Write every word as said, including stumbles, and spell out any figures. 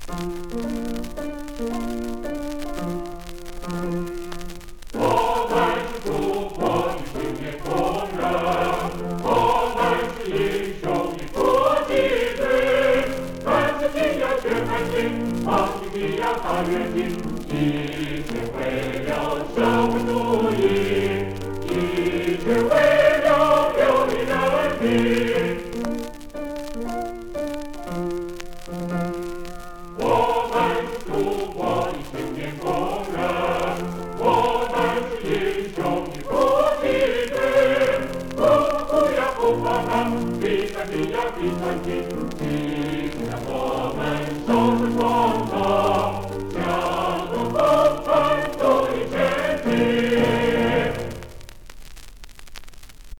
我们是祖国的青年工人，我们是英雄的突击队，战士必要全开心，放弃必要大跃进，一切为了社会主义，一切为了有利人民。我们是祖国的青年工人，我们是英雄的突击队，不不要不怕难，比赛必要比团结。